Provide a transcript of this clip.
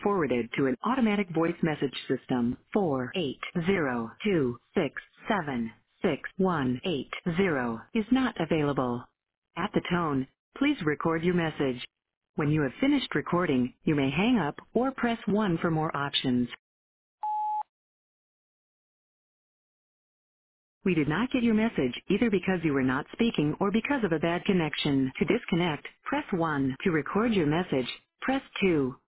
forwarded to an automatic voice message system. 48026766180 is not available. At the tone, please record your message. When you have finished recording, you may hang up or press 1 for more options. We did not get your message either because you were not speaking or because of a bad connection. To disconnect, press 1. To record your message, press 2.